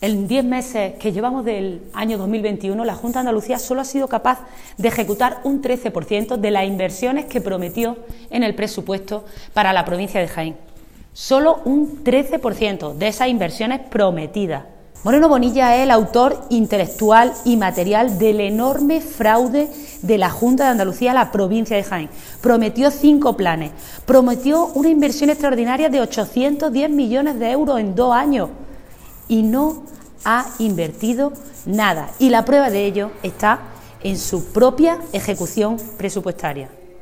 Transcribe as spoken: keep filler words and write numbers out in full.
En diez meses que llevamos del año dos mil veintiuno, la Junta de Andalucía solo ha sido capaz de ejecutar un trece por ciento de las inversiones que prometió en el presupuesto para la provincia de Jaén. Solo un trece por ciento de esas inversiones prometidas. Moreno Bonilla es el autor intelectual y material del enorme fraude de la Junta de Andalucía a la provincia de Jaén. Prometió cinco planes, prometió una inversión extraordinaria de ochocientos diez millones de euros en dos años y no ha invertido nada. Y la prueba de ello está en su propia ejecución presupuestaria.